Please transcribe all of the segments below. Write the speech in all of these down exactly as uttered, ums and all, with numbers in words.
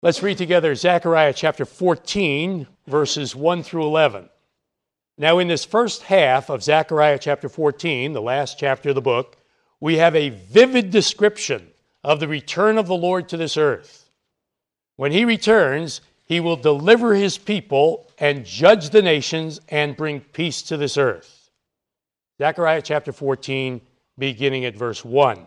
Let's read together Zechariah chapter fourteen, verses one through eleven. Now, in this first half of Zechariah chapter fourteen, the last chapter of the book, we have a vivid description of the return of the Lord to this earth. When he returns, he will deliver his people and judge the nations and bring peace to this earth. Zechariah chapter fourteen, beginning at verse one.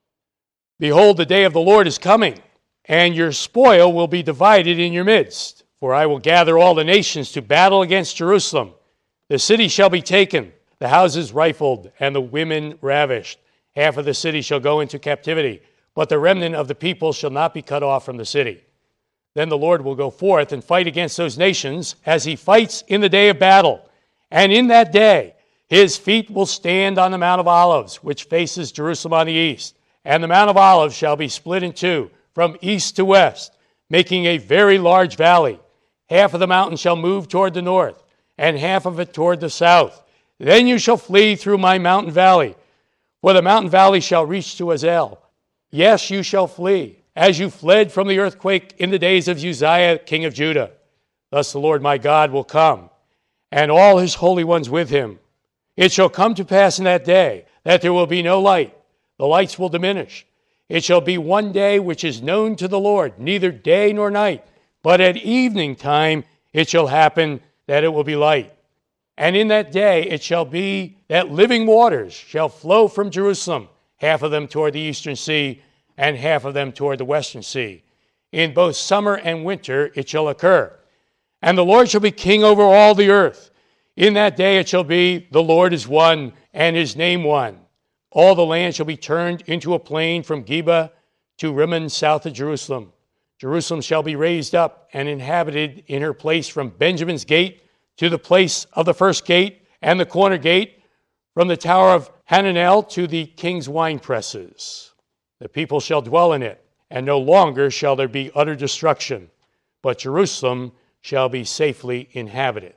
Behold, the day of the Lord is coming, and your spoil will be divided in your midst. For I will gather all the nations to battle against Jerusalem. The city shall be taken, the houses rifled, and the women ravished. Half of the city shall go into captivity, but the remnant of the people shall not be cut off from the city. Then the Lord will go forth and fight against those nations as he fights in the day of battle. And in that day his feet will stand on the Mount of Olives, which faces Jerusalem on the east. And the Mount of Olives shall be split in two, from east to west, making a very large valley. Half of the mountain shall move toward the north, and half of it toward the south. Then you shall flee through my mountain valley, for the mountain valley shall reach to Azel. Yes, you shall flee, as you fled from the earthquake in the days of Uzziah, king of Judah. Thus the Lord my God will come, and all his holy ones with him. It shall come to pass in that day that there will be no light. The lights will diminish. It shall be one day which is known to the Lord, neither day nor night. But at evening time it shall happen that it will be light. And in that day it shall be that living waters shall flow from Jerusalem, half of them toward the eastern sea, and half of them toward the western sea. In both summer and winter it shall occur. And the Lord shall be king over all the earth. In that day it shall be, the Lord is one, and his name one. All the land shall be turned into a plain from Geba to Rimmon south of Jerusalem. Jerusalem shall be raised up and inhabited in her place from Benjamin's gate to the place of the first gate and the corner gate, from the tower of Hananel to the king's wine presses. The people shall dwell in it, and no longer shall there be utter destruction, but Jerusalem shall be safely inhabited.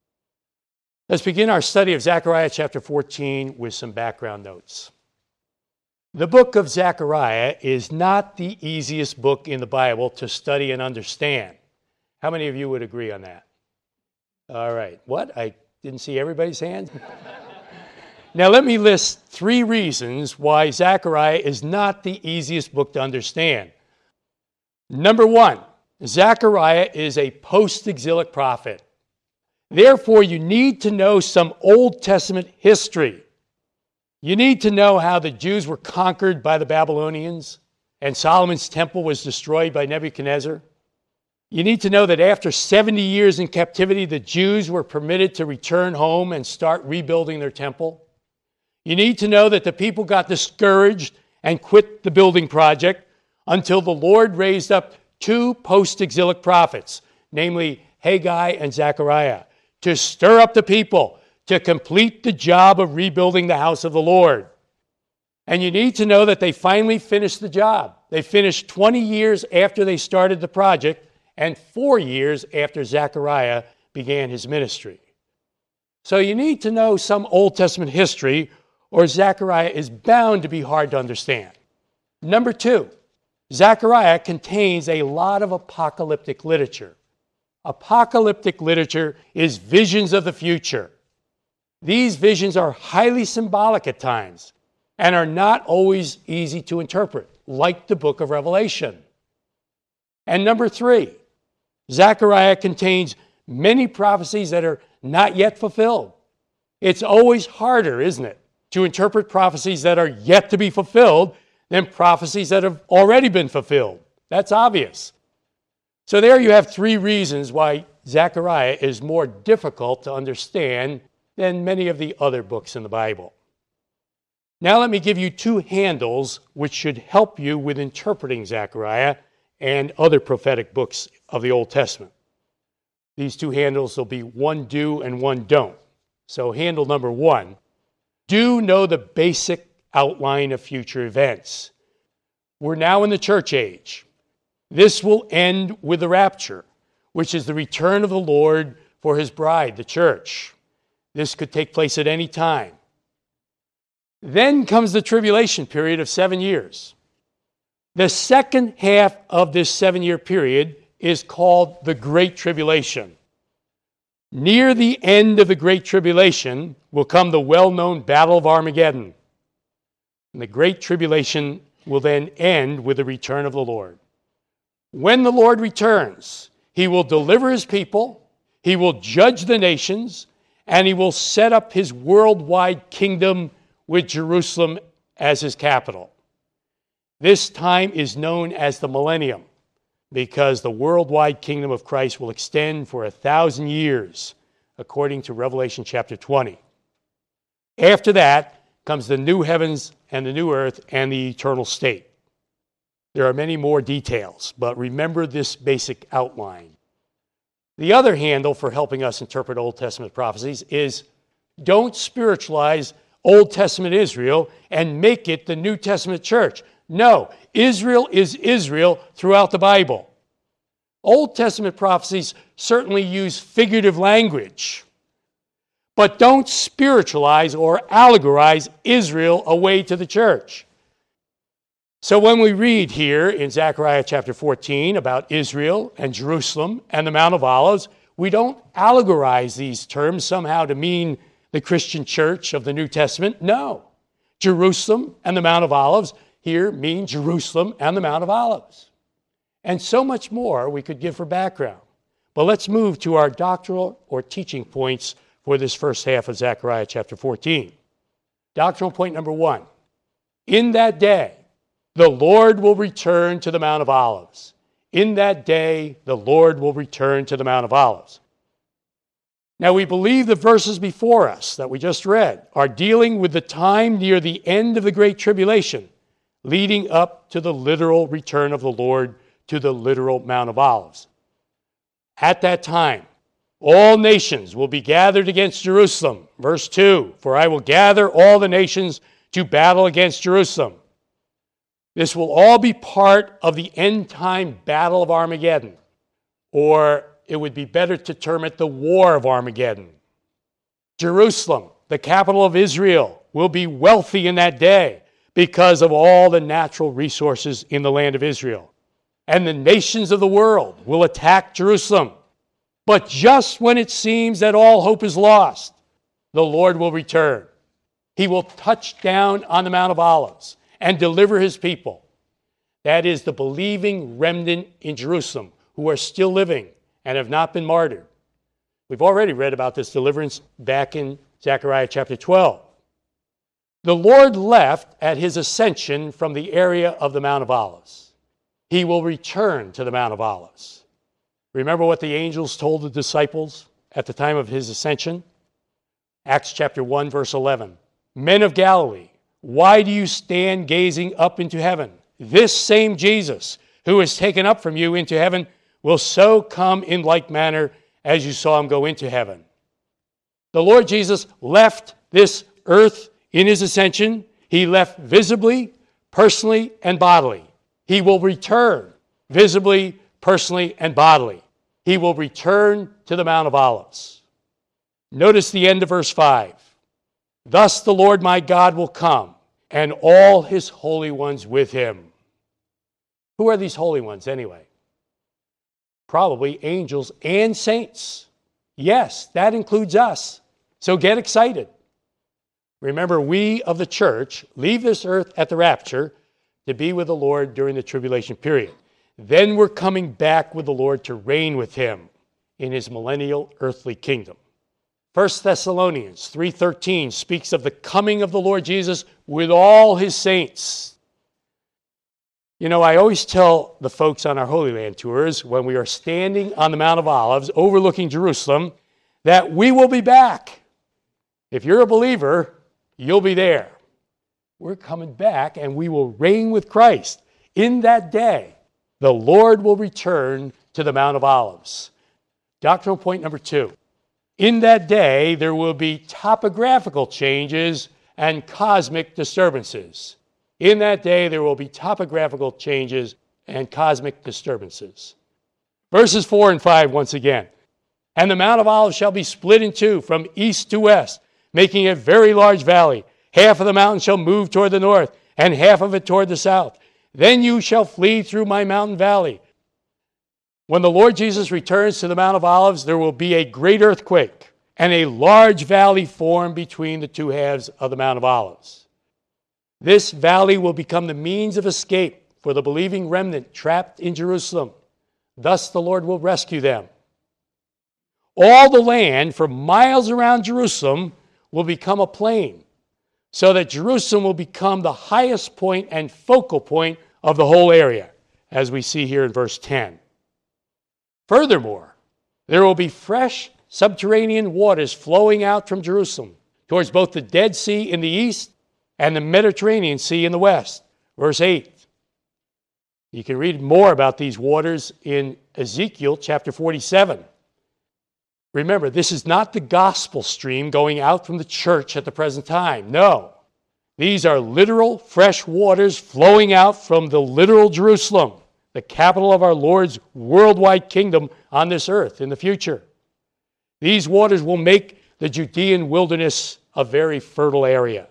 Let's begin our study of Zechariah chapter fourteen with some background notes. The book of Zechariah is not the easiest book in the Bible to study and understand. How many of you would agree on that? All right. What? I didn't see everybody's hands? Now let me list three reasons why Zechariah is not the easiest book to understand. Number one, Zechariah is a post-exilic prophet. Therefore, you need to know some Old Testament history. You need to know how the Jews were conquered by the Babylonians and Solomon's temple was destroyed by Nebuchadnezzar. You need to know that after seventy years in captivity, the Jews were permitted to return home and start rebuilding their temple. You need to know that the people got discouraged and quit the building project until the Lord raised up two post-exilic prophets, namely Haggai and Zechariah, to stir up the people, to complete the job of rebuilding the house of the Lord. And you need to know that they finally finished the job. They finished twenty years after they started the project and four years after Zechariah began his ministry. So you need to know some Old Testament history, or Zechariah is bound to be hard to understand. Number two, Zechariah contains a lot of apocalyptic literature. Apocalyptic literature is visions of the future. These visions are highly symbolic at times and are not always easy to interpret, like the book of Revelation. And number three, Zechariah contains many prophecies that are not yet fulfilled. It's always harder, isn't it, to interpret prophecies that are yet to be fulfilled than prophecies that have already been fulfilled. That's obvious. So there you have three reasons why Zechariah is more difficult to understand than many of the other books in the Bible. Now let me give you two handles which should help you with interpreting Zechariah and other prophetic books of the Old Testament. These two handles will be one do and one don't. So handle number one, do know the basic outline of future events. We're now in the church age. This will end with the rapture, which is the return of the Lord for his bride, the church. This could take place at any time. Then comes the tribulation period of seven years. The second half of this seven-year period is called the Great Tribulation. Near the end of the Great Tribulation will come the well-known Battle of Armageddon. And the Great Tribulation will then end with the return of the Lord. When the Lord returns, he will deliver his people, he will judge the nations, and he will set up his worldwide kingdom with Jerusalem as his capital. This time is known as the millennium because the worldwide kingdom of Christ will extend for a thousand years, according to Revelation chapter twenty. After that comes the new heavens and the new earth and the eternal state. There are many more details, but remember this basic outline. The other handle for helping us interpret Old Testament prophecies is don't spiritualize Old Testament Israel and make it the New Testament church. No, Israel is Israel throughout the Bible. Old Testament prophecies certainly use figurative language, but don't spiritualize or allegorize Israel away to the church. So when we read here in Zechariah chapter fourteen about Israel and Jerusalem and the Mount of Olives, we don't allegorize these terms somehow to mean the Christian church of the New Testament. No. Jerusalem and the Mount of Olives here mean Jerusalem and the Mount of Olives. And so much more we could give for background. But let's move to our doctrinal or teaching points for this first half of Zechariah chapter fourteen. Doctrinal point number one. In that day, the Lord will return to the Mount of Olives. In that day, the Lord will return to the Mount of Olives. Now, we believe the verses before us that we just read are dealing with the time near the end of the Great Tribulation, leading up to the literal return of the Lord to the literal Mount of Olives. At that time, all nations will be gathered against Jerusalem. Verse two, for I will gather all the nations to battle against Jerusalem. This will all be part of the end-time battle of Armageddon, or it would be better to term it the War of Armageddon. Jerusalem, the capital of Israel, will be wealthy in that day because of all the natural resources in the land of Israel. And the nations of the world will attack Jerusalem. But just when it seems that all hope is lost, the Lord will return. He will touch down on the Mount of Olives and deliver his people. That is the believing remnant in Jerusalem who are still living and have not been martyred. We've already read about this deliverance back in Zechariah chapter twelve. The Lord left at his ascension from the area of the Mount of Olives. He will return to the Mount of Olives. Remember what the angels told the disciples at the time of his ascension? Acts chapter one, verse eleven. Men of Galilee, why do you stand gazing up into heaven? This same Jesus, who is taken up from you into heaven, will so come in like manner as you saw him go into heaven. The Lord Jesus left this earth in his ascension. He left visibly, personally, and bodily. He will return visibly, personally, and bodily. He will return to the Mount of Olives. Notice the end of verse five. Thus the Lord my God will come, and all his holy ones with him. Who are these holy ones anyway? Probably angels and saints. Yes, that includes us. So get excited. Remember, we of the church leave this earth at the rapture to be with the Lord during the tribulation period. Then we're coming back with the Lord to reign with him in his millennial earthly kingdom. First Thessalonians three thirteen speaks of the coming of the Lord Jesus with all his saints. You know, I always tell the folks on our Holy Land tours when we are standing on the Mount of Olives overlooking Jerusalem that we will be back. If you're a believer, you'll be there. We're coming back and we will reign with Christ. In that day, the Lord will return to the Mount of Olives. Doctrinal point number two. In that day, there will be topographical changes and cosmic disturbances. In that day, there will be topographical changes and cosmic disturbances. Verses four and five once again. And the Mount of Olives shall be split in two from east to west, making a very large valley. Half of the mountain shall move toward the north, and half of it toward the south. Then you shall flee through my mountain valley. When the Lord Jesus returns to the Mount of Olives, there will be a great earthquake and a large valley formed between the two halves of the Mount of Olives. This valley will become the means of escape for the believing remnant trapped in Jerusalem. Thus the Lord will rescue them. All the land for miles around Jerusalem will become a plain, so that Jerusalem will become the highest point and focal point of the whole area, as we see here in verse ten. Furthermore, there will be fresh subterranean waters flowing out from Jerusalem towards both the Dead Sea in the east and the Mediterranean Sea in the west. Verse eight. You can read more about these waters in Ezekiel chapter forty-seven. Remember, this is not the gospel stream going out from the church at the present time. No. These are literal fresh waters flowing out from the literal Jerusalem, the capital of our Lord's worldwide kingdom on this earth in the future. These waters will make the Judean wilderness a very fertile area.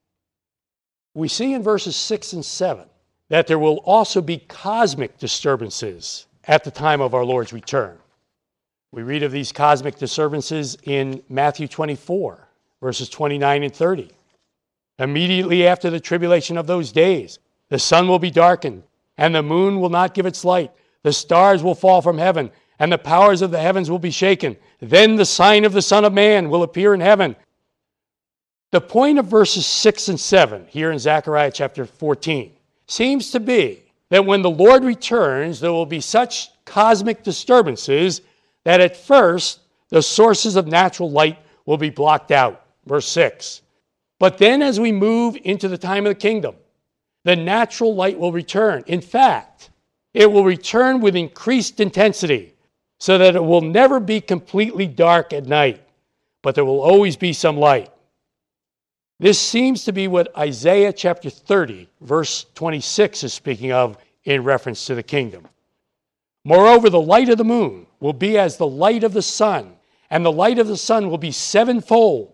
We see in verses six and seven that there will also be cosmic disturbances at the time of our Lord's return. We read of these cosmic disturbances in Matthew twenty-four, verses twenty-nine and thirty. Immediately after the tribulation of those days, the sun will be darkened, and the moon will not give its light. The stars will fall from heaven, and the powers of the heavens will be shaken. Then the sign of the Son of Man will appear in heaven. The point of verses six and seven here in Zechariah chapter fourteen seems to be that when the Lord returns, there will be such cosmic disturbances that at first the sources of natural light will be blocked out. Verse six. But then as we move into the time of the kingdom, the natural light will return. In fact, it will return with increased intensity so that it will never be completely dark at night, but there will always be some light. This seems to be what Isaiah chapter thirty, verse twenty-six is speaking of in reference to the kingdom. Moreover, the light of the moon will be as the light of the sun, and the light of the sun will be sevenfold.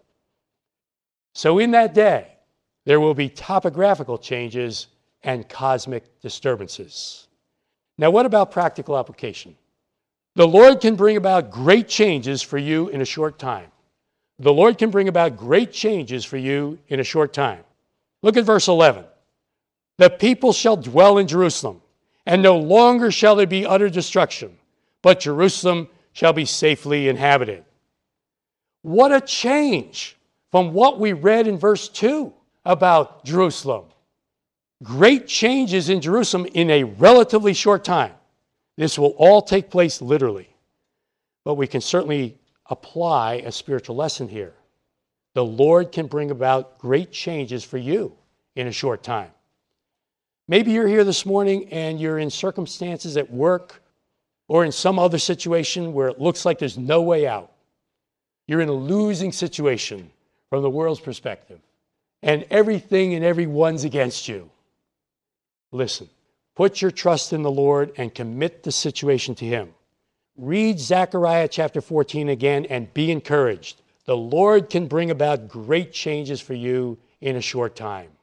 So in that day, there will be topographical changes and cosmic disturbances. Now, what about practical application? The Lord can bring about great changes for you in a short time. The Lord can bring about great changes for you in a short time. Look at verse eleven. The people shall dwell in Jerusalem, and no longer shall there be utter destruction, but Jerusalem shall be safely inhabited. What a change from what we read in verse two about Jerusalem. Great changes in Jerusalem in a relatively short time. This will all take place literally, but we can certainly apply a spiritual lesson here. The Lord can bring about great changes for you in a short time. Maybe you're here this morning and you're in circumstances at work or in some other situation where it looks like there's no way out. You're in a losing situation from the world's perspective, and everything and everyone's against you. Listen, put your trust in the Lord and commit the situation to Him. Read Zechariah chapter fourteen again and be encouraged. The Lord can bring about great changes for you in a short time.